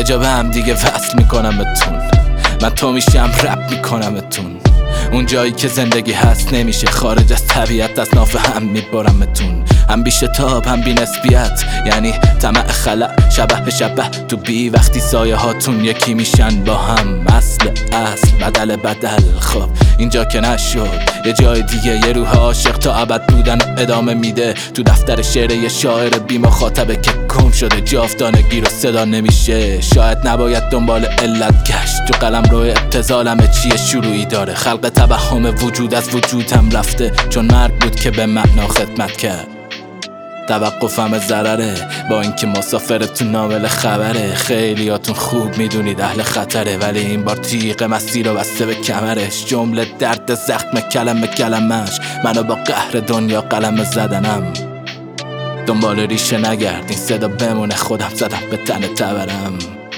جا به هم دیگه وصل میکنمتون، من تو میشم رپ میکنمتون. اون جایی که زندگی هست نمیشه خارج از طبیعت، از ناف هم میبرمتون. هم بی شتاب هم بی نسبیت، یعنی طمع خلع شبه به شبه تو بی وقتی سایه هاتون یکی میشن با هم. اصل بدل بدل. خب اینجا که نشد یه جای دیگه، یه روح عاشق تا ابد بودن ادامه میده تو دفتر شعر یه شاعر بی مخاطبه که گم شده جاودانگی رو صدا نمیشه. شاید نباید دنبال علت گشت، تو قلم رو ابتذالمه چیه شروعی داره. خلق توهم وجود از وجودم رفته، چون مرگ بود که به معنا خدمت کرد. توقفم ضرره با اینکه مسافر تو ناول خبره. خیلیاتون خوب میدونید اهل خطره، ولی این بار تیغ مسیر رو بسته به کمرش. جمله درد زخم کلمه کلمش، منو با قهر دنیا قلم زدنم. دنبال ریشه نگرد، این صدا بمونه، خودم زدم به تن تبرم.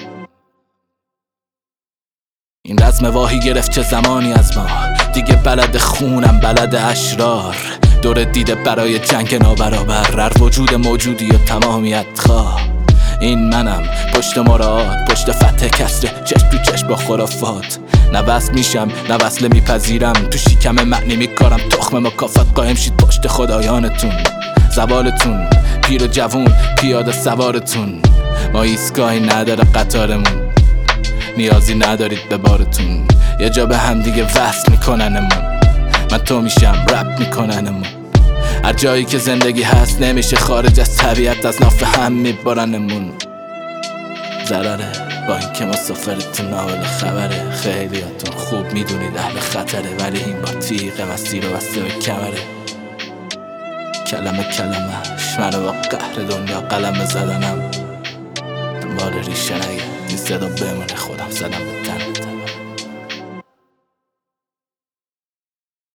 این رزم واهی گرفت چه زمانی از ما، دیگه بلد خونم بلد اشرار. دور دیده برای جنگ نابرابر، هر وجود موجودی و تمامیت خواه. این منم پشت مراعات، پشت فتح کسره، چشم تو چشم با خرافات. نه وصل میشم نه وصله میپذیرم، تو شیکم معنی میکارم تخم مکافات. قایم شید پشت خدایانتون، زوالتون پیر و جوون پیاده سوارتون. ما ایستگاهی نداره قطارمون، نیازی ندارید به بارتون. یه جا به هم دیگه وصل میکننمون، من تو میشم رپ میکننمون. هر جایی که زندگی هست نمیشه خارج از طبیعت، از ناف هم میبرنمون. ضرره با اینکه مسافر تو ناول خبره. خیلیاتون خوب میدونید اهل خطره، ولی این بار تیغ مسیر رو بسته به کمره. کلمه کلمش، منو با قهر دنیا قلم زدنم. دنبال ریشه نگرد، این صدا بمونه، خودم زدم به تن.